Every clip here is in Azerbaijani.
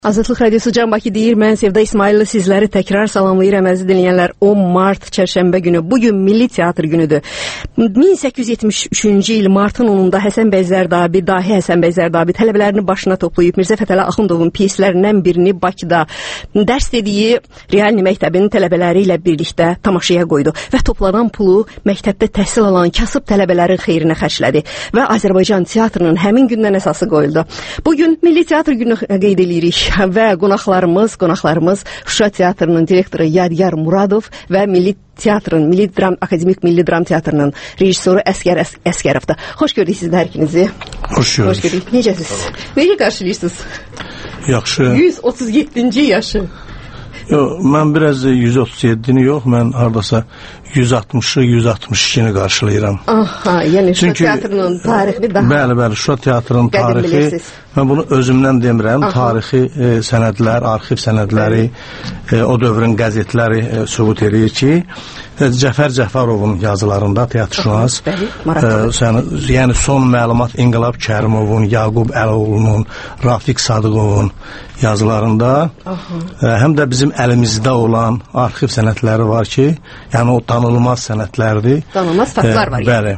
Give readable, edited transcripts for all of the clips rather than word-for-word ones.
Azadlıq Radiosu Can Bakı deyir, mən Sevda İsmail'lə sizləri təkrar salamlayıram əziz dinləyənlər. 10 mart çərşənbə günü, bugün Milli Teatr günüdür. 1873-cü il martın 10-unda Həsən bəy Zərdabi, dahi Həsən bəy Zərdabi tələbələrini başına toplayıb Mirzə Fətəli Axundovun pyeslərindən birini Bakıda dərs dediyi Realni məktəbinin tələbələri ilə birlikdə tamaşaya qoydu və toplanan pulu məktəbdə təhsil alan kasıb tələbələrin xeyrinə xərclədi və Azərbaycan teatrının həmin gündən əsası qoyuldu. Bugün Milli Teatr günü qeyd edirik. Və qonaqlarımız Şuşa Teatrının direktoru Yadigar Muradov və Akademik Milli Dram Teatrının rejissoru Əsgər Əsgərovdur. Xoş gördük siz də hər ikinizi. Xoş gördük. Necəsiz? Necə qarşılayırsınız? Yaxşı. 137-ci yaşı. Yox, mən biraz 137-ni yox, mən hardasa 160-ı, 162-ni qarşılayıram. Aha, yəni Şuşa Teatrının tarixi daha... Bəli, Şuşa Teatrının tarixi, mən bunu özümdən demirəm, tarixi sənədlər, arxiv sənədləri, o dövrün qəzetləri sübut edir ki, Cəfər Cəfərovun yazılarında teatrşünas, yəni son məlumat İnqilab Kərimovun, Yaqub Əloğlunun, Rafiq Sadıqovun yazılarında, həm də bizim əlimizdə olan arxiv sənədləri var ki, yəni o danılmaz sənədlərdir. Danılmaz faktlar var. Bəli.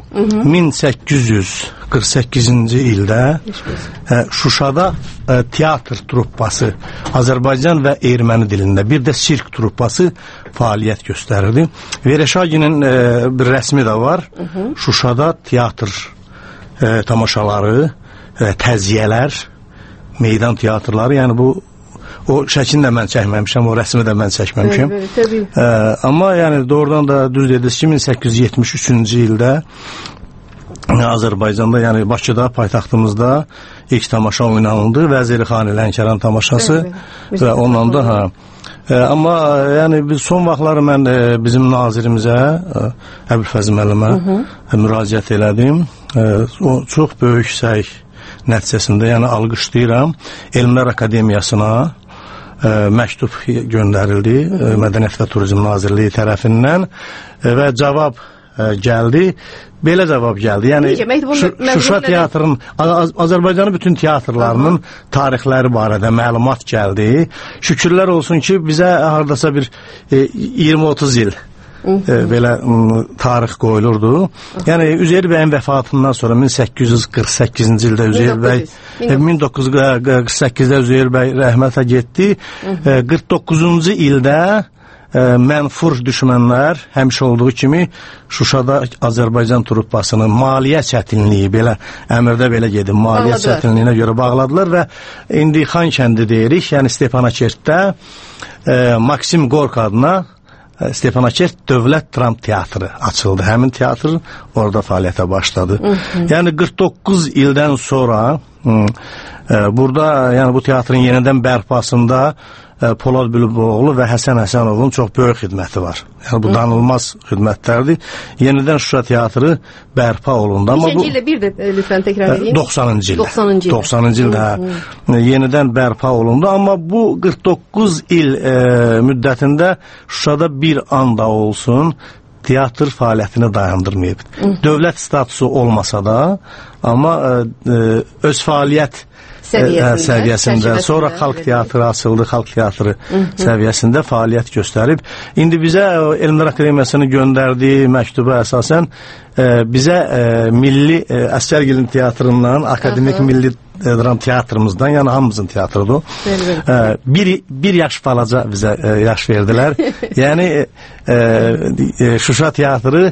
1848-ci ildə Şuşada teatr truppası Azərbaycan və erməni dilində, bir də sirk truppası fəaliyyət göstərirdi. Vereshaginin bir rəsmi də var. Şuşada teatr tamaşaları, təziyələr, meydan teatrları, yəni bu o şəkini də mən çəkməmişəm, o rəsmi də mən çəkməmişəm. Amma yəni doğrudan da düz dediniz ki, 1873-cü ildə Azərbaycanda, yəni Bakıda, paytaxtımızda ilk tamaşa oynanıldı. Vəziri Xan Lənkəran tamaşası və ondan da amma yəni biz son vaxtları mən bizim nazirimizə Əbülfəz müəllimə müraciət elədim. O çox böyük səy nəticəsində, yəni alqışlayıram. Elmlər Akademiyasına məktub göndərildi Mədəniyyət və Turizm Nazirliyi tərəfindən və cavab gəldi. Belə cavab gəldi. Yəni Şuşa teatrının, Azərbaycanın bütün teatrlarının tarixləri barədə məlumat gəldi. Şükürlər olsun ki, bizə hardasa bir 20-30 il belə tarix qoyulurdu. Yəni Üzeyir bəyin vəfatından sonra 1848-ci ildə Üzeyir bəy 1948-də Üzeyir bəy rəhmətə getdi. 49-cu ildə mənfur düşmənlər həmişə olduğu kimi Şuşada Azərbaycan truppasının maliyyə çətinliyi, belə əmrdə belə gedim, maliyyə çətinliyinə görə bağladılar və indi Xan kəndi deyirik, yəni Stepanakert-də Maksim Gork adına Stepanakert Dövlət Dram Teatrı açıldı. Həmin teatr orada fəaliyyətə başladı. Yəni 49 ildən sonra burada, yəni bu teatrın yenidən bərpasında Polad Bülbüloğlu və Həsən Həsənovun çox böyük xidməti var. Yəni bu danılmaz xidmətlərdir. Yenidən Şuşa teatrı bərpa olundu. Neçənci ildə bir də lütfən təkrar edeyim? 90-cı ildə. 90-cı ildə yenidən bərpa olundu. Amma bu 49 il müddətində Şuşada bir anda olsun teatr fəaliyyətini dayandırmayıb. Dövlət statusu olmasa da, amma öz fəaliyyət səviyyəsində, sonra xalq teatrı açıldı, xalq teatrı səviyyəsində fəaliyyət göstərib. İndi bizə Elmlər Akademiyasının göndərdiyi məktuba əsasən bizə Milli Əsgərgilin teatrından, Akademik Milli Dram Teatrımızdan, yəni hamımızın teatrıdır. Bir yaş balaca bizə yaş verdilər. Yəni Şuşa teatrı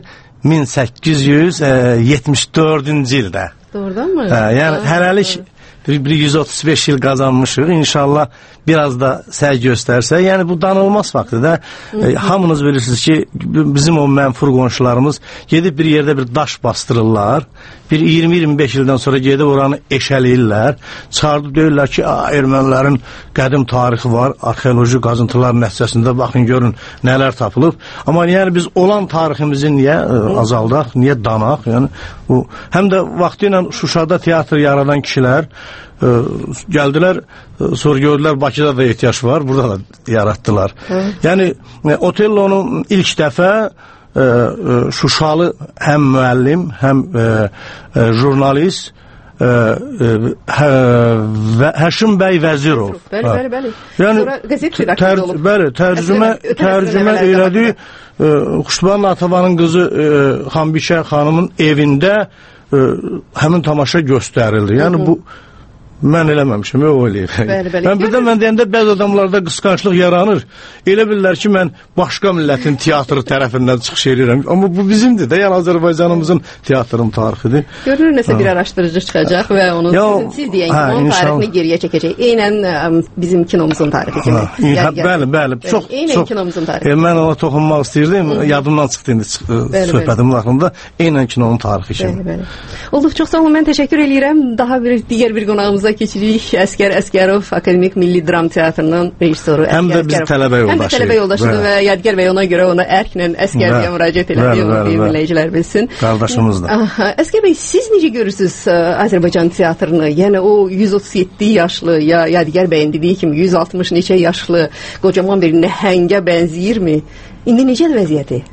1874-cü ildə. Doğrudan mı? Yəni hələlik bir 135 il qazanmışıq. İnşallah biraz da səy göstərsə. Yəni bu danılmaz faktdır. Hamınız bilirsiniz ki, bizim o mənfur qonşularımız gedib bir yerdə bir daş bastırırlar. Bir 20-25 ildən sonra gedib oranı eşəliyirlər. Çıxardıb deyirlər ki, ermənilərin qədim tarixi var, arxeoloji qazıntılar nəticəsində baxın, görün nələr tapılıb. Amma yəni biz olan tariximizi niyə azaldaq, niyə danaq? Yəni, həm də vaxtı ilə Şuşada teatr yaradan kişilər gəldilər, sonra gördülər Bakıda da ehtiyac var, burada da yaratdılar. Yəni Otello'nun ilk dəfə Şuşalı həm müəllim, həm jurnalist Həşim bəy Vəzirov. Bəli. Yəni qəzet redaktörü olub. Bəli, tərcümə elədi. Xuşban Atavanın qızı Xanbişə xanımın evində həmin tamaşa göstərildi. Yəni bu mən eləməmişim, o eləyib. Mən deyəndə bəzi adamlarda qısqanclıq yaranır. Elə bilirlər ki, mən başqa millətin teatrı tərəfindən çıxış edirəm. Amma bu bizimdir də, yəni Azərbaycanımızın teatrın tarixidir. Görünür, nəsə bir araşdırıcı çıxacaq və onun siz deyən kimi onun tarixini geriyə çəkəcək. Eynən bizim kinomuzun tarixi kimi. Bəli, çox. Eynən kinomuzun tarixi. Mən ona toxunmaq istəyirdim, yadımdan çıxdı indi söhbətimin axırında. Eynən kinonun tarixi kimi. Olduq, çox sağ olun, mən təşəkkür eləyirəm. Daha digər bir qonağımıza keçirik. Əskər Əskərov, Akademik Milli Dram Teatrının rejissoru. Həm də biz tələbə yoldaşıyıq. Həm də tələbə yoldaşıdır və Yadigar bəy ona görə ona ərklə Əskər deyə müraciət elədi, dinləyicilər bilsin. Qardaşımızdır. Əskər bəy, siz necə görürsünüz Azərbaycan teatrını? Yəni o 137 yaşlı, ya Yadigar bəyin dediyi kimi 160 neçə yaşlı qocaman bir nəhəngə bənzəyirmi? İndi necədir vəziyyəti?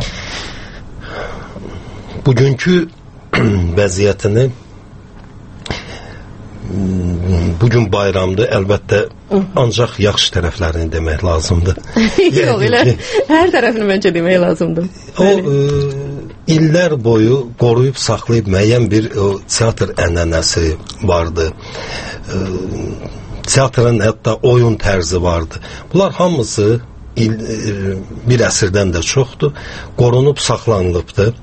Bugünkü vəziyyətini bugün bayramdır, əlbəttə ancaq yaxşı tərəflərini demək lazımdır. Yox, elə hər tərəfini məncə demək lazımdır. O illər boyu qoruyub saxlayıb müəyyən bir teatr ənənəsi vardı. Teatrın hətta oyun tərzi vardı. Bunlar hamısı bir əsrdən də çoxdur, qorunub saxlanılıbdır.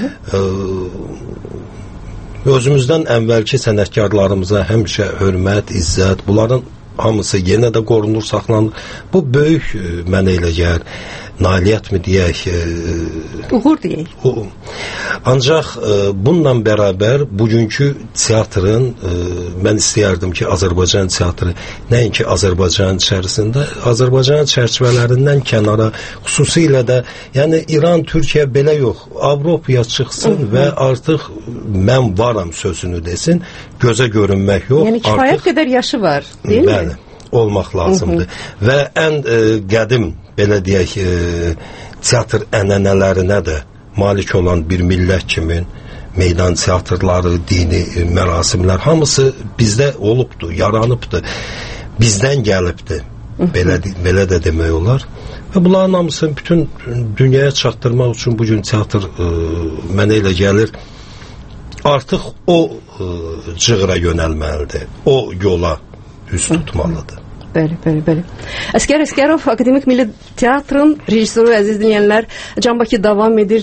Özümüzdən əvvəlki sənətkarlarımıza həmişə hörmət, izzət, bunların hamısı yenə də qorunur, saxlanır. Bu böyük mənə elə gəlir, nailiyyətmi deyək, uğur deyək. Ancaq bununla bərabər bugünkü teatrın mən istəyərdim ki, Azərbaycan teatrı nəinki Azərbaycan içərisində, Azərbaycan çərçivələrindən kənara, xüsusilə də yəni İran, Türkiyə belə yox, Avropaya çıxsın və artıq mən varam sözünü desin, gözə görünmək yox. Yəni kifayət qədər yaşı var, deyil mi? Bəli, olmaq lazımdır. Və ən qədim belə deyək, teatr ənənələrinə də malik olan bir millət kimi meydan teatrları, dini mərasimlər hamısı bizdə olubdur, yaranıbdır, bizdən gəlibdir, belə də demək olar. Və bunların hamısını bütün dünyaya çatdırmaq üçün bugün teatr mənə elə gəlir, artıq o cığıra yönəlməlidir, o yola üz tutmalıdır. Bəli. Əskər Əskərov, Akademik Milli Teatrın rejissoru, əziz dinləyənlər, Can Bakı davam edir.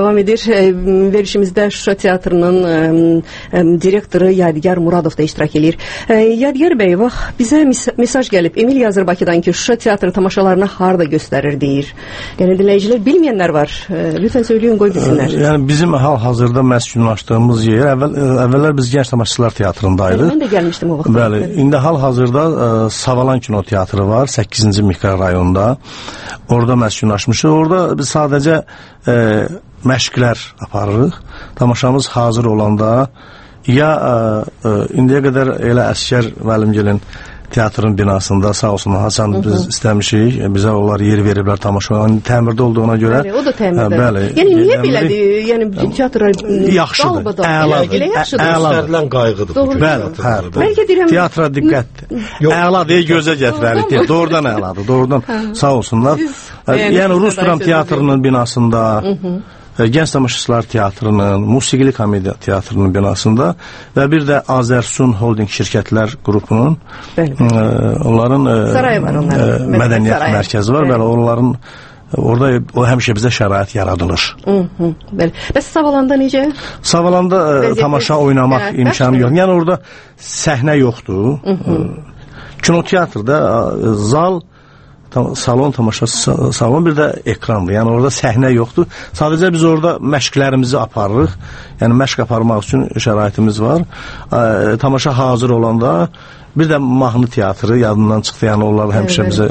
Verişimizdə Şuşa Teatrının direktoru Yadigar Muradov da iştirak edir. Yadigar bəy, bizə mesaj gəlib. Emil yazır Bakıdan ki, Şuşa Teatrı tamaşalarını harda göstərir deyir. Yəni dinləyicilər bilməyənlər var. Lütfən söyləyin, qoy bilsinlər. Yəni bizim hal-hazırda məskunlaşdığımız yer, əvvəllər biz Gənc Tamaşaçılar Teatrındaydı. Mən də gəlmişdim o vaxt. Bəli, indi hal-hazırda Savalan Kino Teatrı var, 8-ci mikrorayonda. Orada məskunlaşmışıq. Orada biz sadəcə məşqlər aparırıq. Tamaşamız hazır olanda ya indiyə qədər elə Əskər müəllimgilin teatrın binasında sağ olsun Hasan biz istəmişik, bizə onlar yer veriblər tamaşa. Təmirdə olduğuna görə. Bəli, o da təmirdə. Bəli. Yəni niyə belədir? Yəni teatr yaxşıdır. Göstərilən qayğıdır. Bəli. Bəlkə deyirəm teatra diqqət. Əla deyə gözə gətirərik. Doğrudan əladır. Doğrudan sağ olsunlar. Yəni Rus Dram Teatrının binasında, Gənc Tamaşaçılar Teatrının, Musiqili Komediya Teatrının binasında və bir də Azərsun Holding şirkətlər qrupunun onların mədəniyyət mərkəzi var. Bəli, onların orada o həmişə bizə şərait yaradılır. Bəli. Bəs Savalanda necə? Savalanda tamaşa oynamaq imkanı yox. Yəni orada səhnə yoxdur. Kinoteatrda zal, salon tamaşası, salon bir də ekrandır. Yəni orada səhnə yoxdur. Sadəcə biz orada məşqlərimizi aparırıq. Yəni məşq aparmaq üçün şəraitimiz var. Tamaşa hazır olanda bir də mahnı teatrı yadından çıxdı. Yəni onlar həmişə bizə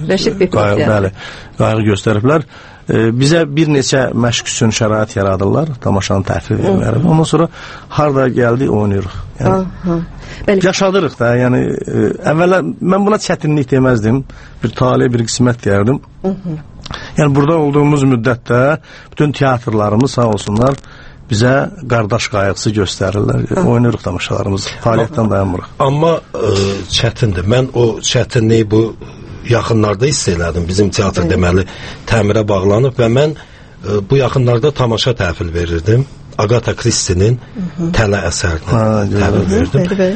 qayğı göstəriblər. Bizə bir neçə məşq üçün şərait yaradırlar. Tamaşanı təhvil vermirlər. Ondan sonra harda gəldik oynayırıq. Yəni yaşadırıq da. Yəni əvvəllər mən buna çətinlik deməzdim. Bir talih, bir qismət deyərdim. Yəni burada olduğumuz müddətdə bütün teatrlarımız sağ olsunlar bizə qardaş qayğısı göstərirlər. Oynayırıq tamaşalarımızı, fəaliyyətdən dayanmırıq. Amma çətindir. Mən o çətinliyi bu yaxınlarda hiss elədim. Bizim teatr deməli təmirə bağlanıb və mən bu yaxınlarda tamaşa təhvil verirdim. Agatha Christie'nin Tələ əsərini təhvil verirdim.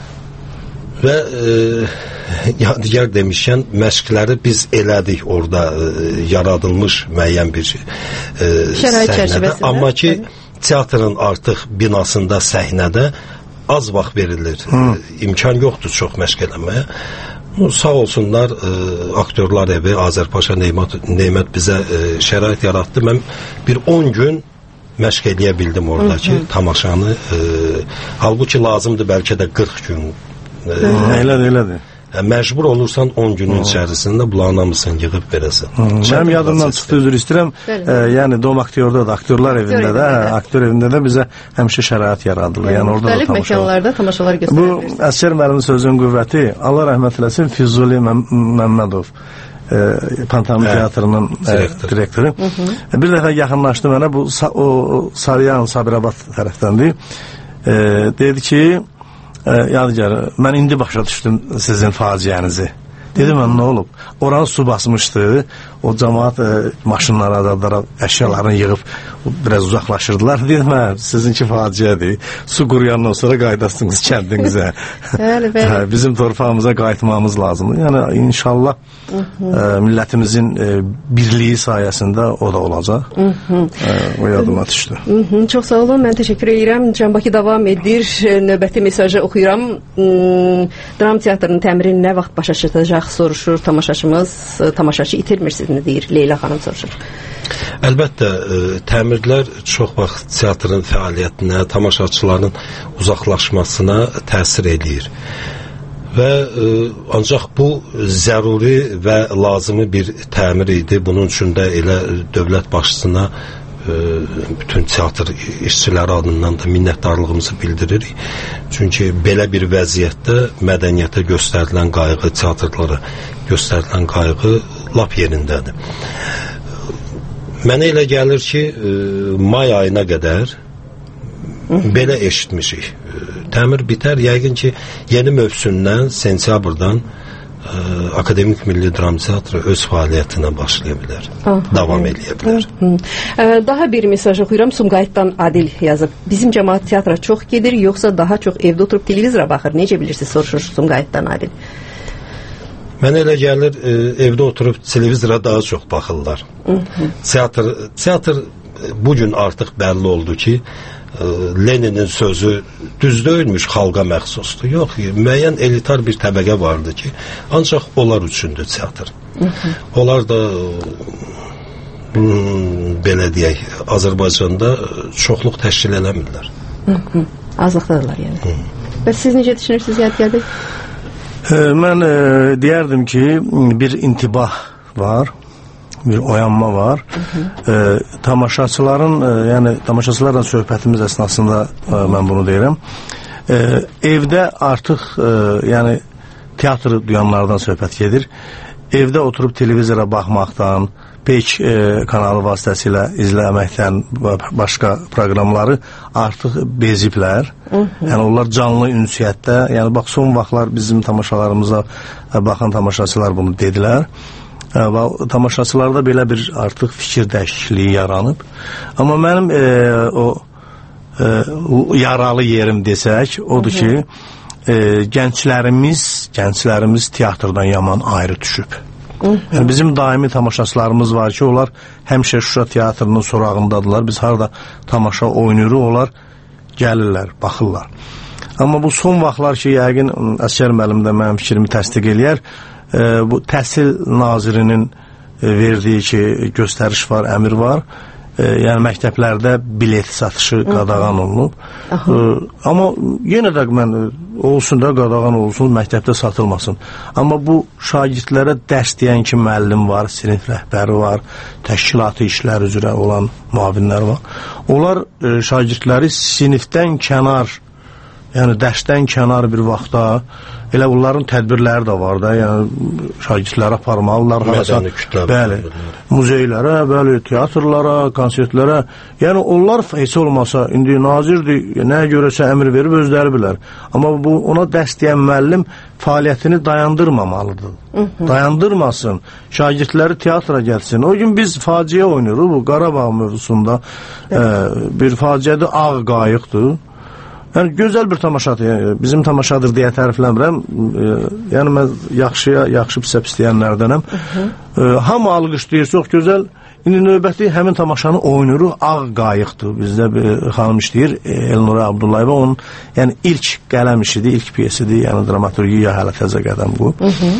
Və yadigar demişkən məşqləri biz elədik orada yaradılmış müəyyən bir səhnədə. Amma ki teatrın artıq binasında səhnədə az vaxt verilir. İmkan yoxdur çox məşq eləməyə. Sağ olsunlar aktyorlar evi Azərpaşa Neymət bizə şərait yaratdı. Mən bir 10 gün məşq eləyə bildim oradakı tamaşanı. Halbuki lazımdır bəlkə də 40 gün. Elədir. Məcbur olursan 10 günün içərisində bunların hamısını yığıb verəsən. Mənim yadımdan çıxdı, üzr istəyirəm. Yəni Dom aktyorda da, aktyorlar evində də, aktyor evində də bizə həmişə şərait yaradılır. Yəni orada da məkanlarda tamaşalar göstərilir. Bu Əsgər müəllimin sözünün qüvvəti, Allah rəhmət eləsin, Füzuli Məmmədov, Pantomim teatrının direktoru. Bir dəfə yaxınlaşdı mənə, bu Sarıyan, Sabirabad tərəfdəndir. Dedi ki, yadigar, mən indi başa düşdüm sizin faciənizi. Dedim, mən nə olub? Oranı su basmışdı, o cəmaat maşınlara, adamlara əşyalarını yığıb biraz uzaqlaşırdılar. Dedim, sizinki faciədir. Su quruyandan sonra qaydasınız kəndinizə. Bizim torpağımıza qayıtmamız lazımdır. Yəni, inşallah millətimizin birliyi sayəsində o da olacaq. O yadıma düşdü. Çox sağ olun, mən təşəkkür edirəm. Can Bakı davam edir. Növbəti mesajı oxuyuram. Dram teatrının təmiri nə vaxt başa çatacaq soruşur tamaşaçımız. Tamaşaçı itirmirsiniz, deyir Leyla xanım soruşur. Əlbəttə, təmirlər çox vaxt teatrın fəaliyyətinə, tamaşaçıların uzaqlaşmasına təsir edir. Və ancaq bu zəruri və lazımi bir təmir idi. Bunun üçün də elə dövlət başçısına bütün teatr işçiləri adından da minnətdarlığımızı bildiririk. Çünki belə bir vəziyyətdə mədəniyyətə göstərilən qayğı, teatrlara göstərilən qayğı lap yerindədir. Mənə elə gəlir ki, may ayına qədər belə eşitmişik. Təmir bitər, yəqin ki, yeni mövsümdən, sentyabrdan Akademik Milli Dram Teatrı öz fəaliyyətinə başlaya bilər, davam edə bilər. Daha bir mesaj oxuyuram, Sumqayıtdan Adil yazıb. Bizim cəmaət teatra çox gedir, yoxsa daha çox evdə oturub televizora baxır? Necə bilirsiniz, soruşur Sumqayıtdan Adil. Mənə elə gəlir, evdə oturub televizora daha çox baxırlar. Teatr bugün artıq bəlli oldu ki, Leninin sözü düz deyilmiş, xalqa məxsusdur. Yox, müəyyən elitar bir təbəqə vardı ki, ancaq onlar üçündür teatr. Onlar da belə deyək, Azərbaycanda çoxluq təşkil eləmirlər. Azlıqdadırlar yəni. Və siz necə düşünürsünüz, Yadigar bəy? Mən deyərdim ki, bir intibah var, bir oyanma var. Tamaşaçıların, yəni tamaşaçılarla söhbətimiz əsnasında mən bunu deyirəm. Evdə artıq, yəni teatrı duyanlardan söhbət gedir. Evdə oturub televizora baxmaqdan, Peyk kanalı vasitəsilə izləməkdən başqa proqramları artıq beziblər. Yəni onlar canlı ünsiyyətdə, yəni bax son vaxtlar bizim tamaşalarımıza baxan tamaşaçılar bunu dedilər. Və tamaşaçılarda belə bir artıq fikir dəyişikliyi yaranıb. Amma mənim o yaralı yerim desək, odur ki, gənclərimiz teatrdan yaman ayrı düşüb. Yəni bizim daimi tamaşaçılarımız var ki, onlar həmişə Şuşa teatrının sorağındadılar. Biz harada tamaşa oynayırıq, onlar gəlirlər, baxırlar. Amma bu son vaxtlar ki, yəqin Əsgər müəllim də mənim fikrimi təsdiq eləyər. Bu təhsil nazirinin verdiyi ki, göstəriş var, əmr var. Yəni məktəblərdə bilet satışı qadağan olunub. Amma yenə də mən olsun da qadağan olsun, məktəbdə satılmasın. Amma bu şagirdlərə dərs deyən ki, müəllim var, sinif rəhbəri var, təşkilatı işlər üzrə olan müavinlər var. Onlar şagirdləri sinifdən kənar yəni dərsdən kənar bir vaxtda elə onların tədbirləri də var da, yəni şagirdləri aparmalılar, mədəni kütlə, bəli, muzeylərə, bəli, teatrlara, konsertlərə. Yəni onlar heç olmasa indi nazirdir, nəyə görəsə əmr verib özləri bilər. Amma bu ona dərs deyən müəllim fəaliyyətini dayandırmamalıdır. Dayandırmasın. Şagirdləri teatra gəlsin. O gün biz faciə oynuruq bu Qarabağ mövzusunda. Bir faciədir, ağ qayıqdır. Yəni gözəl bir tamaşadır. Bizim tamaşadır deyə tərifləmirəm. Yəni mən yaxşı pis deyənlərdənəm. Hamı alqışlayır, çox gözəl. İndi növbəti həmin tamaşanı oynuruq, ağ qayıqdır. Bizdə bir xanım işləyir, Elnura Abdullayeva, onun yəni ilk qələm işidir, ilk piyesidir, yəni dramaturgiya hələ təzə qədəm bu.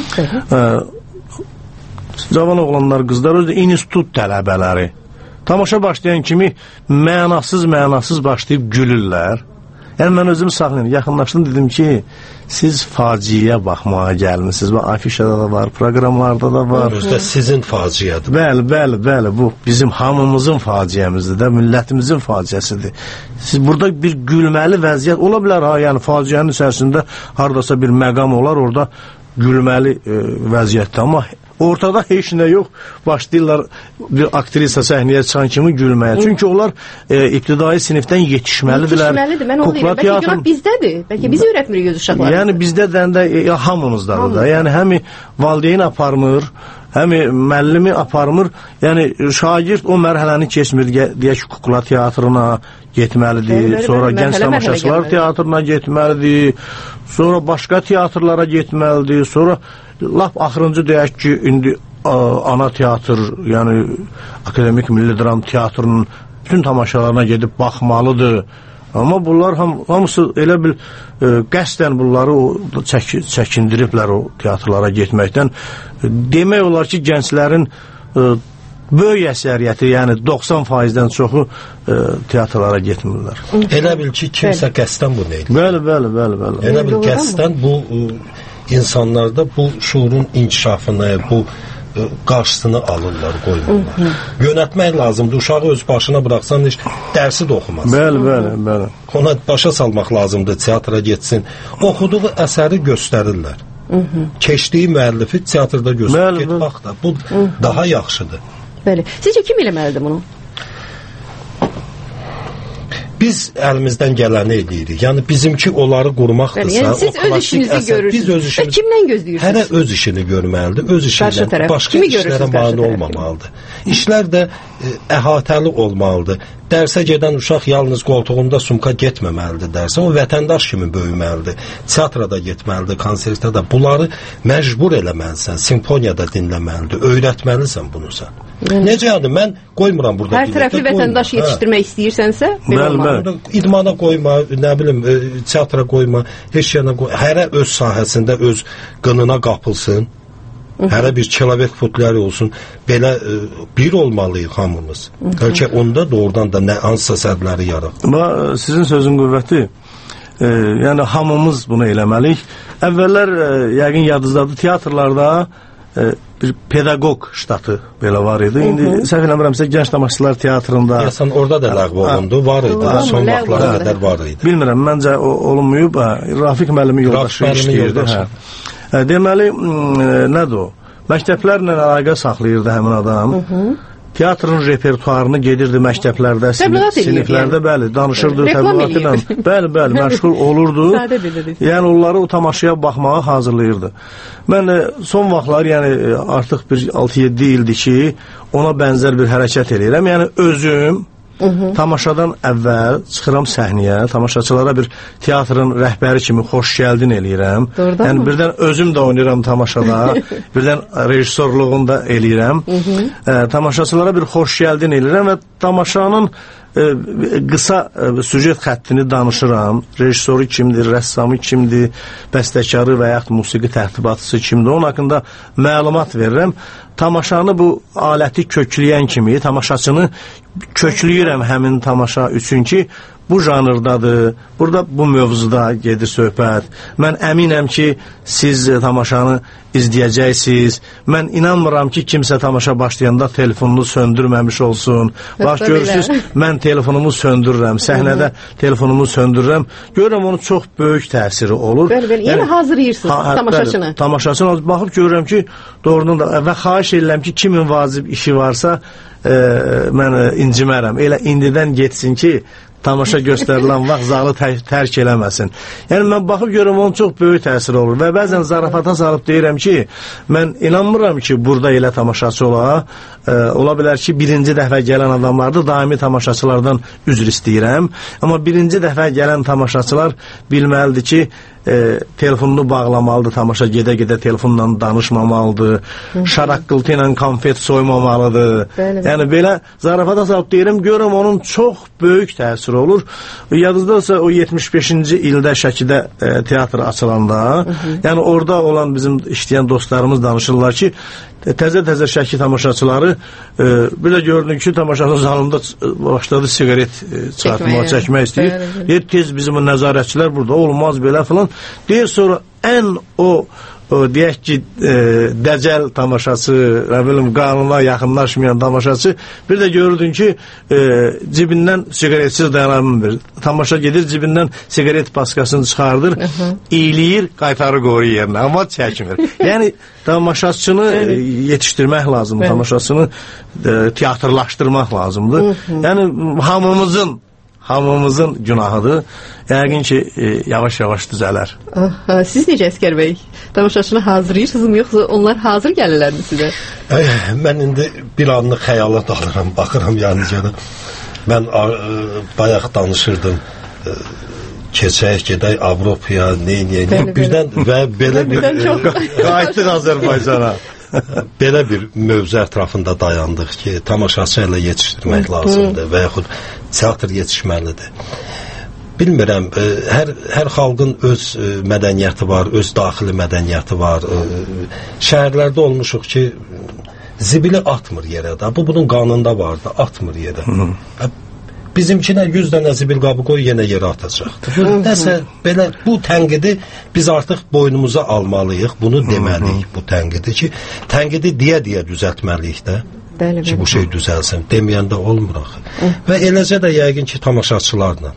Cavan oğlanlar, qızlar, özü institut tələbələri. Tamaşa başlayan kimi mənasız başlayıb gülürlər. Yəni mən özümü saxlayın, yaxınlaşdım, dedim ki, siz faciəyə baxmağa gəlmişsiniz. Afişada da var, proqramlarda da var. Özdə sizin faciədir. Bəli, bu bizim hamımızın faciəmizdir də, millətimizin faciəsidir. Siz burada bir gülməli vəziyyət ola bilər, yəni faciənin içərisində haradasa bir məqam olar, orada gülməli vəziyyətdə, amma ortada heç nə yox, başlayırlar bir aktrisa səhnəyə çıxan kimi gülməyə. Çünki onlar ibtidai sinifdən yetişməlidirlər. Yetişməlidir, mən onu deyirəm. Bəlkə günah bizdədir, bəlkə bizi öyrətmirik öz uşaqlarımız. Yəni bizdən də hamımızdadır da. Yəni həmi valideyn aparmır, həmi müəllimi aparmır. Yəni şagird o mərhələni keçmir, deyək ki, kukla teatrına getməlidir, sonra gənc tamaşaçılar teatrına getməlidir, sonra başqa teatrlara getməlidir, sonra lap axırıncı deyək ki, indi ana teatr, yəni Akademik Milli Dram Teatrının bütün tamaşalarına gedib baxmalıdır. Amma bunlar hamısı elə bil qəsdən bunları çəkindiriblər o teatrlara getməkdən. Demək olar ki, gənclərin böyük əsəriyyəti, yəni 90%-dən çoxu teatrlara getmirlər. Elə bil ki, kimsə qəsdən bunu edir. Bəli. Elə bil qəsdən bu insanlarda bu şuurun inkişafını, bu qarşısını alırlar, qoymurlar. Yönətmək lazımdır. Uşağı öz başına bıraxsan heç dərsi də oxumaz. Bəli. Ona başa salmaq lazımdır, teatra getsin. Oxuduğu əsəri göstərirlər. Keçdiyi müəllifi teatrda göstərir. Get bax da, bu daha yaxşıdır. Bəli. Sizcə kim eləməlidir bunu? Biz əlimizdən gələni eləyirik. Yəni bizimki onları qurmaqdırsa, yəni siz öz işinizi görürsünüz. Kimdən gözləyirsiniz? Hərə öz işini görməlidir, öz işi ilə başqa işlərə mane olmamalıdır. İşlər də əhatəli olmalıdır. Dərsə gedən uşaq yalnız qoltuğunda sumka getməməlidir dərsə, o vətəndaş kimi böyüməlidir. Teatrada getməlidir, konsertdə də. Bunları məcbur eləməlisən, simfoniyada dinləməlidir, öyrətməlisən bunu sən. Necə yəni, mən qoymuram burada. Hər tərəfli vətəndaş yetişdirmək istəyirsənsə, belə olmalı. İdmana qoyma, nə bilim, teatra qoyma, heç yana qoyma. Hərə öz sahəsində öz qınına qapılsın. Hərə bir kilavek futləri olsun. Belə bir olmalıyıq hamımız. Bəlkə onda doğrudan da nə hansısa sədləri yarar. Sizin sözün qüvvəti. Yəni hamımız bunu eləməliyik. Əvvəllər yəqin yadınızdadır, teatrlarda bir pedaqoq ştatı belə var idi. İndi səhv eləmirəmsə Gənc Tamaşaçılar Teatrında Yasan orada da ləğv olundu, var idi. Son vaxtlara qədər var idi. Bilmirəm, məncə olunmuyub. Rafiq müəllimi yoldaşı işləyirdi. Deməli, nədir o? Məktəblərlə əlaqə saxlayırdı həmin adam. Teatrın repertuarını gedirdi məktəblərdə, siniflərdə, bəli, danışırdı təbliğatı ilə. Bəli, məşğul olurdu. Yəni onları o tamaşaya baxmağa hazırlayırdı. Mən son vaxtlar, yəni artıq bir 6-7 ildir ki, ona bənzər bir hərəkət edirəm. Yəni özüm tamaşadan əvvəl çıxıram səhnəyə, tamaşaçılara bir teatrın rəhbəri kimi xoş gəldin eləyirəm. Yəni birdən özüm də oynayıram tamaşada, birdən rejissorluğunu da eləyirəm. Tamaşaçılara bir xoş gəldin eləyirəm və tamaşanın qısa süjet xəttini danışıram. Rejissoru kimdir, rəssamı kimdir, bəstəkarı və yaxud musiqi tərtibatçısı kimdir, onun haqqında məlumat verirəm. Tamaşanı bu aləti kökləyən kimi tamaşaçını kökləyirəm həmin tamaşa üçün ki, bu janrdadır. Burada bu mövzuda gedir söhbət. Mən əminəm ki, siz tamaşanı izləyəcəksiniz. Mən inanmıram ki, kimsə tamaşa başlayanda telefonunu söndürməmiş olsun. Bax, görürsünüz, mən telefonumu söndürürəm. Səhnədə telefonumu söndürürəm. Görürəm, onun çox böyük təsiri olur. Bəli, yəni hazırlayırsınız tamaşaçını. Tamaşaçını baxıb görürəm ki, doğrudan da və xahiş edirəm ki, kimin vacib işi varsa mən incimərəm. Elə indidən getsin ki, tamaşa göstərilən vaxt zalı tərk eləməsin. Yəni, mən baxıb görürəm, onun çox böyük təsiri olur və bəzən zarafata salıb deyirəm ki, mən inanmıram ki, burada elə tamaşaçı ola bilər ki, birinci dəfə gələn adamlardır, daimi tamaşaçılardan üzr istəyirəm, amma birinci dəfə gələn tamaşaçılar bilməlidir ki, telefonunu bağlamalıdır, tamaşa gedə-gedə telefonla danışmamalıdır, şaraqqıltı ilə konfet soymamalıdır. Yəni, belə zarafata salıb deyirəm, görürəm, onun çox böyük təsiri olur. Yadınızdadırsa, o 75-ci ildə Şəkidə teatr açılanda, yəni orada olan bizim işləyən dostlarımız danışırlar ki, təzə-təzə Şəki tamaşaçıları bir də gördün ki, tamaşanın zalında başladı sigaret çəkmək istəyir. Tez bizim nəzarətçilər burada olmaz belə filan. Deyir, sonra ən deyək ki, dəcəl tamaşaçı, qanuna yaxınlaşmayan tamaşaçı bir də görürdün ki, cibindən sigaretsiz dayanamır. Tamaşa gedir, cibindən sigaret paskasını çıxardır, iyiliyir, qaytarı qoyur yerinə, amma çəkmir. Yəni, tamaşaçını yetişdirmək lazımdır, tamaşaçını teatrlaşdırmaq lazımdır. Yəni, hamımızın günahıdır. Yəqin ki, yavaş-yavaş düzələr. Siz necə Əskər bəy? Tamaşaçını hazırlayırsınız, yoxsa onlar hazır gəlirlərmi sizə? Mən indi bir anlıq xəyala dalıram, baxıram yanıcada. Mən bayaq danışırdım, keçək, gedək Avropaya, neyiniyək, birdən və belə bir qayıtdıq Azərbaycana. Belə bir mövzu ətrafında dayandıq ki, tamaşaçı ilə yetişdirmək lazımdır və yaxud teatr yetişməlidir. Bilmirəm, hər xalqın öz mədəniyyəti var, öz daxili mədəniyyəti var. Şəhərlərdə olmuşuq ki, zibili atmır yerə də. Bu, bunun qanunda vardı, atmır yerə. Bizimkinə 100 dənə zibil qabı qoy, yenə yerə atacaqdır. Nəsə, belə bu tənqidi biz artıq boynumuza almalıyıq, bunu deməliyik bu tənqidi ki, tənqidi deyə düzəltməliyik də. Ki, bu şey düzəlsin. Deməyəndə olmur axı. Və eləcə də yəqin ki, tamaşaçılarla.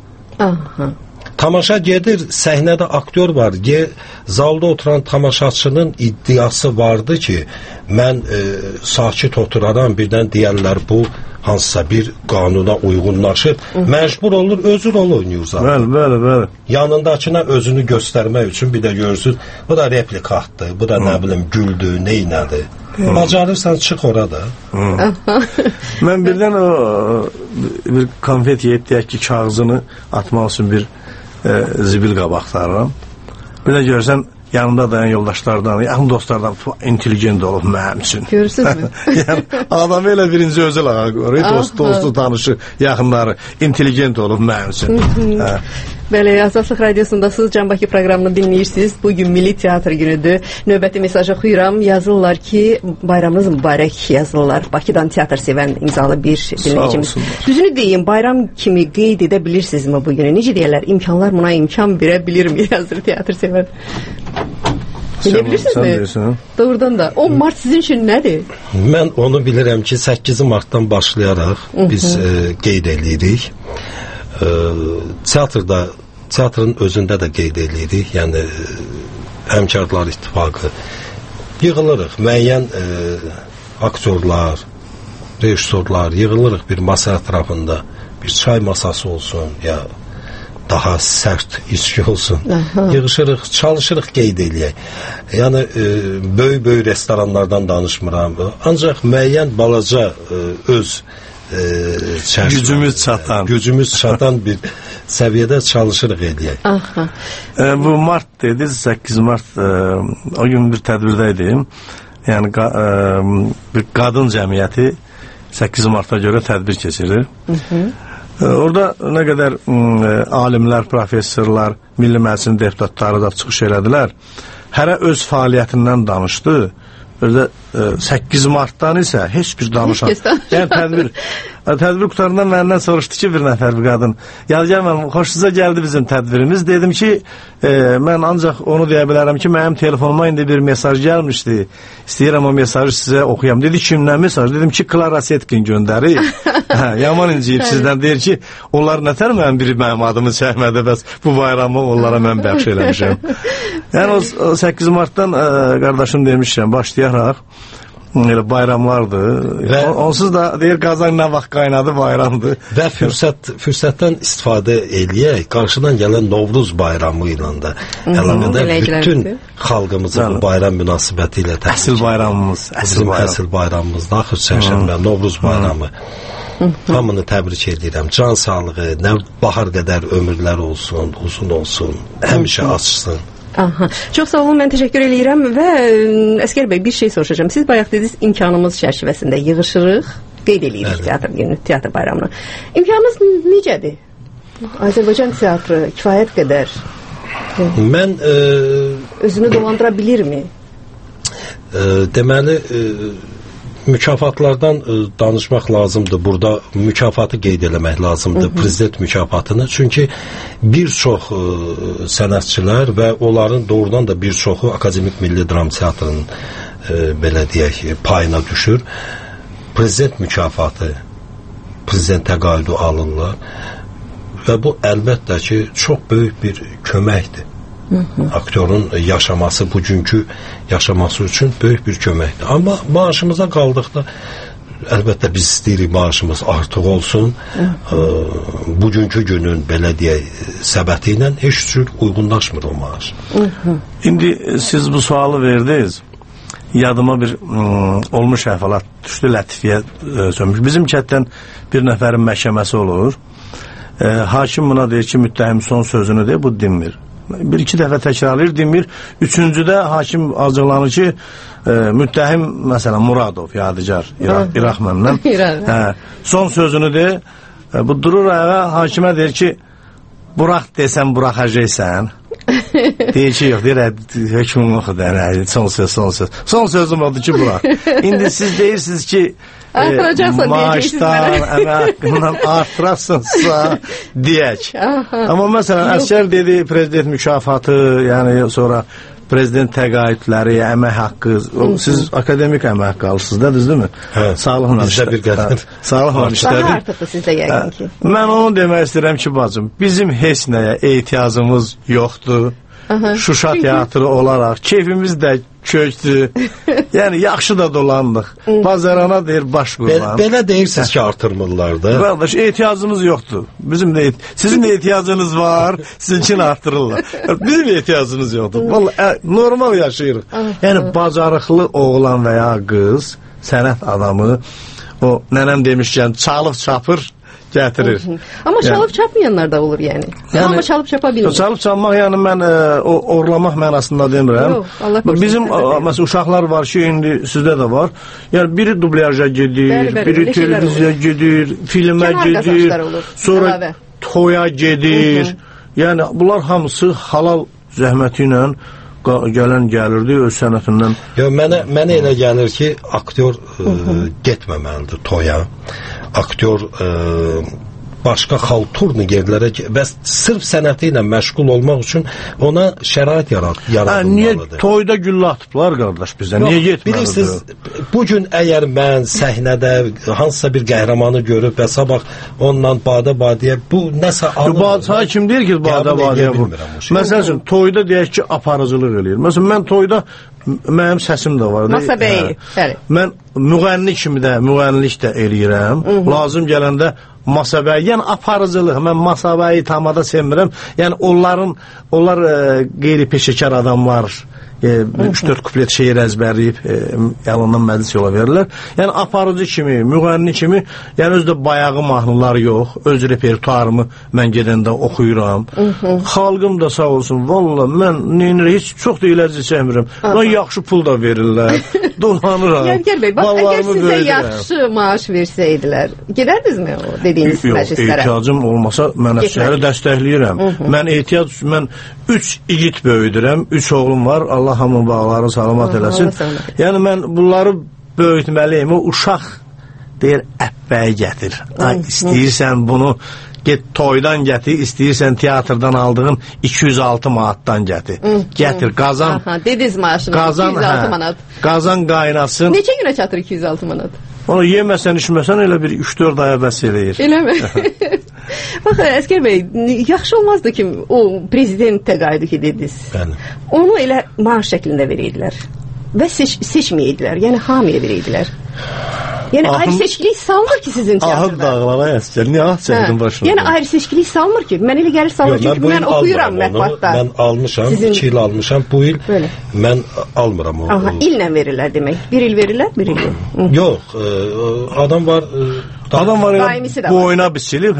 Tamaşa gedir, səhnədə aktyor var. Zalda oturan tamaşaçının iddiası vardı ki, mən sakit oturaram, birdən deyərlər bu hansısa bir qanuna uyğunlaşıb, məcbur olur, özü rol oynayır zaten. Bəli. Yanındakına özünü göstərmək üçün bir də görürsün, bu da replikatdır, bu da nə bilim güldür, neynədir. Bacarırsan, çıx orada. Mən birdən bir konfet yeyib deyək ki, kağızını atmaq üçün bir zibil qab axtarıram. Bir də görsən, yanında dayan yoldaşlardan, yaxın dostlardan intelligent olub mənim üçün. Görürsünüzmü? Yəni, adam elə birinci özü lağa qoyur, dostu, tanışı, yaxınları intelligent olub mənim üçün. Bəli, Azadlıq Radiosundasınız, Can Bakı proqramını dinləyirsiniz. Bugün Milli Teatr günüdür. Növbəti mesajı oxuyuram. Yazırlar ki, bayramınız mübarək yazırlar. Bakıdan teatr sevən imzalı bir dinləyicimiz. Düzünü deyim, bayram kimi qeyd edə bilirsinizmi bu günü? Necə deyərlər, imkanlar buna imkan verə bilirmi yazır teatr sevən? Bilə bilirsiniz? Doğrudan da. 10 Mart sizin üçün nədir? Mən onu bilirəm ki, 8 Martdan başlayaraq biz qeyd edirik. Teatrın özündə də qeyd edirik. Yəni, Həmkarlar İttifaqı yığılırıq. Müəyyən aktyorlar, rejissorlar yığılırıq bir masa ətrafında. Bir çay masası olsun, ya daha sərt içki olsun. Yığışırıq, çalışırıq qeyd eləyək. Yəni, böyük restoranlardan danışmıram. Ancaq müəyyən balaca öz gücümüz çatan bir səviyyədə çalışırıq eləyək. Bu mart dediniz, 8 mart o gün bir tədbirdə idim. Yəni bir qadın cəmiyyəti 8 marta görə tədbir keçirir. Orada nə qədər alimlər, professorlar, Milli Məclisin deputatları da çıxış elədilər. Hərə öz fəaliyyətindən danışdı. Özdə 8 Martdan isə heç bir danışan. Yəni tədbir tədbir qutarından məndən soruşdu ki, bir nəfər bir qadın. Yadigar müəllim, xoşunuza gəldi bizim tədbirimiz. Dedim ki, mən ancaq onu deyə bilərəm ki, mənim telefonuma indi bir mesaj gəlmişdi. İstəyirəm o mesajı sizə oxuyam. Dedi ki, nə mesaj? Dedim ki, Klara Setkin göndərir. Yaman inciyib sizdən. Deyir ki, onlar nətər mənim adımı çəkmədi, bəs bu bayramı onlara mən bəxş eləmişəm. Yəni o 8 martdan qardaşım demişəm, başlayaraq elə bayramlardır. Onsuz da deyir qazan nə vaxt qaynadı bayramdır. Və fürsətdən istifadə eləyək. Qarşıdan gələn Novruz bayramı ilə də əlaqədar bütün xalqımızın bu bayram münasibəti ilə əsl bayramımız, əsl bayramımız, daxil çərşənbə, Novruz bayramı. Hamını təbrik edirəm. Can sağlığı, nə bahar qədər ömürlər olsun, uzun olsun, həmişə açsın. Aha. Çox sağ olun, mən təşəkkür edirəm və Əsgər bəy bir şey soruşacağım. Siz bayaq dediniz imkanımız çərçivəsində yığışırıq, qeyd edirik teatr günü, teatr bayramını. İmkanınız necədir? Azərbaycan teatrı kifayət qədər mən özünü dolandıra bilirmi? Deməli mükafatlardan danışmaq lazımdır. Burada mükafatı qeyd eləmək lazımdır. Prezident mükafatını. Çünki bir çox sənətçilər və onların doğrudan da bir çoxu Akademik Milli Dram Teatrının belə deyək payına düşür. Prezident mükafatı prezident təqaüdü alırlar və bu əlbəttə ki, çox böyük bir köməkdir. Aktyorun yaşaması, bugünkü yaşaması üçün böyük bir köməkdir. Amma maaşımıza qaldıqda əlbəttə biz istəyirik maaşımız artıq olsun. Bugünkü günün belə deyək səbəti ilə heç cür uyğunlaşmır o maaş. İndi siz bu sualı verdiniz. Yadıma bir olmuş əhvalat düşdü, Lətifəyə sönmüş. Bizim kətdən bir nəfərin məhkəməsi olur. Hakim buna deyir ki, müttəhim son sözünü deyir, bu dinmir. Bir-iki dəfə təkrarlayır, dinmir. Üçüncüdə hakim acıqlanır ki, müttəhim, məsələn, Muradov, Yadigar, İraq məndən. Son sözünü deyir, bu durur ayağa, hakimə deyir ki, Buraq desəm, buraxacaqsən. Deyir ki, yox, deyir, hökmün oxudur, son söz. Son sözüm odur ki, Buraq. İndi siz deyirsiniz ki, maaşdan, əmək haqqından artırasınsa deyək. Amma məsələn, Əsgər dedi, prezident mükafatı, yəni sonra prezident təqaüdləri, əmək haqqı, siz akademik əmək haqqı alırsınız, düzdürmü? Sağlıqla işlədir. Sağlıqla işlədir. Daha artıqdır sizdə yəqin ki. Mən onu demək istəyirəm ki, bacım, bizim heç nəyə ehtiyacımız yoxdur. Şuşa teatrı olaraq keyfimiz də kökdür. Yəni yaxşı da dolandıq. Bazarana deyir baş qurban. Belə deyirsiniz ki, artırmırlar da. Qardaş, ehtiyacımız yoxdur. Sizin də ehtiyacınız var, sizinkini artırırlar. Bizim ehtiyacımız yoxdur. Vallahi normal yaşayırıq. Yəni bacarıqlı oğlan və ya qız, sənət adamı, o nənəm demişkən çalıb çapır, gətirir. Amma çalıb çapmayanlar da olur yəni. Amma çalıb çapa bilmir. Çalıb çalmaq, yəni mən orlamaq mənasında demirəm. Bizim məsələn uşaqlar var ki, indi sizdə də var. Yəni biri dublyaj'a gedir, biri televiziyaya gedir, filmə gedir, sonra toya gedir. Yəni bunlar hamısı halal zəhməti ilə gəlirdi öz sənətindən. Mənə elə gəlir ki, aktyor getməməlidir toya. Aktyor başqa xalturni yerlərə və sırf sənəti ilə məşğul olmaq üçün ona şərait yaradılmalıdır. Niyə toyda güllə atıblar qardaş bizə? Niyə getməlidir? Bilirsiniz, bugün əgər mən səhnədə hansısa bir qəhrəmanı görüb və sabah onunla badə-badəyə bu nəsə Badə kim deyir ki, badə-badəyə vur? Məsəl üçün, toyda deyək ki, aparıcılıq eləyir. Məsələn, mən toyda mənim səsim də var. Masa bəyi, bəli. Mən müğənni kimi də, müğənnilik də eləyirəm. Lazım gələndə masabəyi, yəni aparıcılıq, mən masabəyi tamada sevmirəm. Yəni onlar qeyri-peşəkar adamlar 3-4 kuplet şeir əzbərləyib yalandan məclis yola verirlər. Yəni aparıcı kimi, müğənni kimi, yəni özdə bayağı mahnılar yox, öz repertuarımı mən gedəndə oxuyuram. Xalqım da sağ olsun, valla mən heç çox da eləci çəkmirəm. Mən yaxşı pul da verirlər, dolanıram. Yadigar bəy, bax, əgər sizə yaxşı maaş versəydilər, gedərdinizmi o dediyiniz məclislərə? Yox, ehtiyacım olmasa mən əsgəri dəstəkləyirəm. Mən 3 igid böyüdürəm, 3 oğlum var, Allah hamının bağlarını salamat eləsin. Yəni mən bunları böyütməliyim, o uşaq deyir, əpbəyi gətir. İstəyirsən bunu get toydan gətir, istəyirsən teatrdan aldığın 206 manatdan gətir. Gətir, qazan. Dediniz maaşını, 206 manat. Qazan qaynasın. Neçə günə çatır 206 manat? Onu yeməsən, içməsən elə bir 3-4 aya bəs eləyir. Eləmi? Bax, Əskər bəy, yaxşı olmazdı ki, o prezident təqaüdü ki, dediniz. Bəli. Onu elə maaş şəklində verirdilər və seçməyəydilər, yəni hamiyə verirdilər. Yəni ayrı seçkilik salmır ki sizin teatrda. Ahıl dağlara Əskər, niyə ah çəkdin başına? Yəni ayrı seçkilik salmır ki, mən elə gəlir salmır çünki mən oxuyuram mətbuatda. Mən almışam, 2 il almışam, bu il mən almıram onu. Aha, illə verirlər demək. Bir il verirlər, bir il. Yox, adam var bu oyuna biçilib,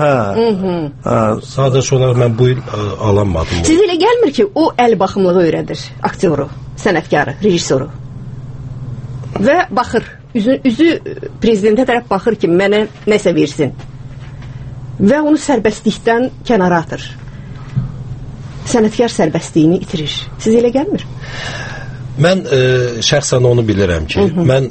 sadəcə olaraq mən bu il alamadım. Siz elə gəlmir ki, o əl baxımlığı öyrədir aktyoru, sənətkarı, rejissoru və baxır. Üzü prezidentə tərəf baxır ki, mənə nəsə versin və onu sərbəstlikdən kənara atır. Sənətkar sərbəstliyini itirir. Siz elə gəlmir? Mən şəxsən onu bilirəm ki, mən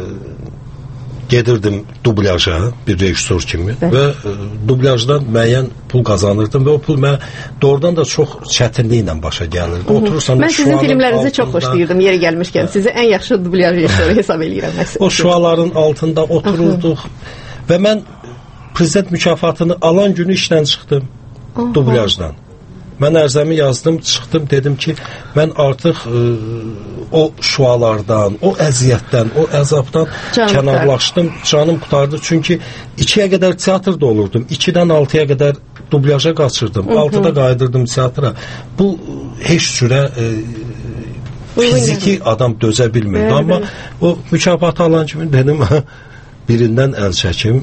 gedirdim dublaja bir rejissor kimi və dubljajdan müəyyən pul qazanırdım və o pul mənə doğrudan da çox çətinliklə başa gəlirdi. Oturursan, mən sizin filmlərinizi çox xoşlayırdım, yeri gəlmişkən. Sizi ən yaxşı dublyaj rejissoru hesab edirəm. O şüaların altında otururduq və mən prezident mükafatını alan günü işdən çıxdım dublyajdan. Mən ərzəmi yazdım, çıxdım, dedim ki, mən artıq o şualardan, o əziyyətdən, o əzabdan kənarlaşdım, canım qutardı. Çünki 2-yə qədər teatrda olurdum, 2-dən 6-ya qədər dublaja qaçırdım, 6-da qayıdırdım teatra. Bu heç cürə fiziki adam dözə bilmirdi. Amma o mükafatı alan kimi dedim, birindən əl çəkim.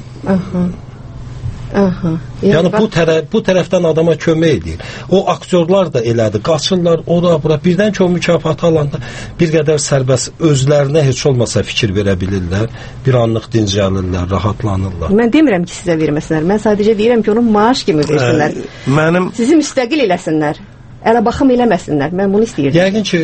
Yəni bu tərəfdən adama kömək edir. O aktyorlar da elədi, qaçırlar ora bura. Birdən ki o mükafatı alanda bir qədər sərbəst, özlərinə heç olmasa fikir verə bilirlər. Bir anlıq dincəlirlər, rahatlanırlar. Mən demirəm ki sizə verməsinlər. Mən sadəcə deyirəm ki onu maaş kimi versinlər. Sizi müstəqil eləsinlər. Ələ baxım eləməsinlər. Mən bunu istəyirdim. Yəqin ki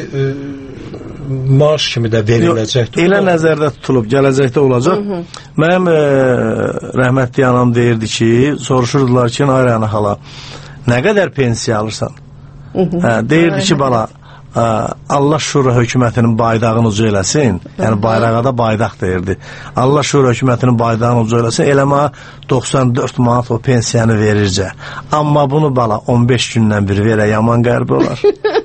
maaş kimi də veriləcəkdir. Elə nəzərdə tutulub, gələcəkdə olacaq. Mənim rəhmətli anam deyirdi ki, soruşurdular ki, ay ana xala, nə qədər pensiya alırsan? Deyirdi ki, bala, Allah Şura hökumətinin bayrağını ucu eləsin. Yəni bayrağa da bayraq deyirdi. Allah Şura hökumətinin bayrağını ucu eləsin. Eləmə 94 manat o pensiyanı verircə. Amma bunu bala 15 gündən bir verə yaman qərbi olar.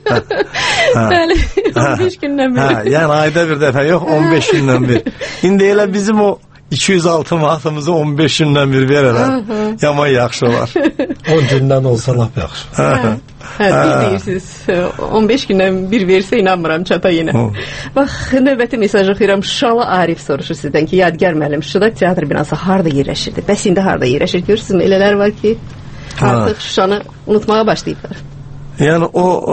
Bəli, 15 gündən bir. Yəni ayda bir dəfə yox, 15 gündən bir. İndi elə bizim o 206 manatımızı 15 gündən bir verərəm. Yaman yaxşı olar. 10 gündən olsa lap yaxşı. Deyirsiniz, 15 gündən bir versə inanmıram çata yenə. Bax, növbəti mesaj oxuyuram. Şuşalı Arif soruşur sizdən ki, Yadigar müəllim, Şuşada teatr binası harada yerləşirdi? Bəs indi harada yerləşir? Görürsünüz, elələr var ki, artıq Şuşanı unutmağa başlayıblar. Yəni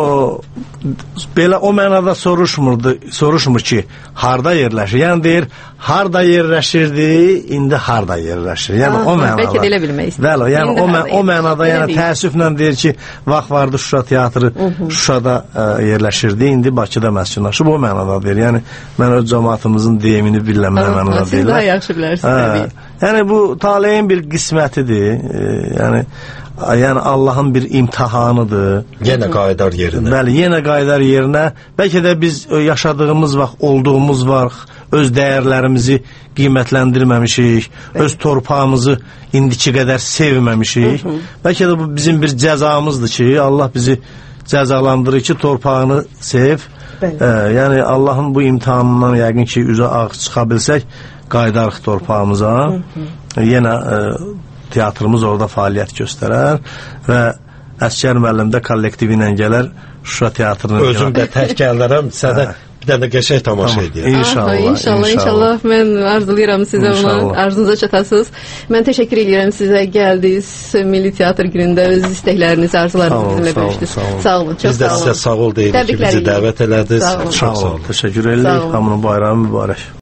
belə o mənada soruşmur ki, harda yerləşir. Yəni deyir, harda yerləşirdi, indi harda yerləşir. Yəni o mənada. Bəlkə də elə bilmək istəyir. Bəli, yəni o mənada, yəni təəssüflə deyir ki, vaxt vardı Şuşa teatrı Şuşada yerləşirdi, indi Bakıda məskunlaşıb, o mənada deyir. Yəni mən öz cəmaatımızın deyimini bilən mənada deyirlər. Siz daha yaxşı bilərsiniz. Yəni bu taleyin bir qismətidir. Yəni Allahın bir imtihanıdır. Yenə qayıdar yerinə. Bəli, yenə qayıdar yerinə. Bəlkə də biz yaşadığımız vaxt, olduğumuz vaxt öz dəyərlərimizi qiymətləndirməmişik, öz torpağımızı indiki qədər sevməmişik. Bəlkə də bu bizim bir cəzamızdır ki, Allah bizi cəzalandırır ki, torpağını sev. Yəni Allahın bu imtihanından yəqin ki, üzə ağ çıxa bilsək, qayıdarıq torpağımıza. Yenə teatrımız orada fəaliyyət göstərər və Əskər müəllim də kollektivi ilə gələr Şuşa teatrının. Özüm də tək gəlirəm, sənə bir dənə qəşəng tamaşa edəyəm. İnşallah. Mən arzulayıram sizə onu, arzunuza çatasınız. Mən təşəkkür edirəm sizə, gəldiniz Milli Teatr günündə öz istəklərinizi, arzularınızı bizimlə bölüşdünüz. Sağ olun, çox sağ olun. Biz də sizə sağ ol deyirik ki, bizi dəvət elədiniz. Çox sağ olun. Təşəkkür edirik. Hamının bayramı mübarək.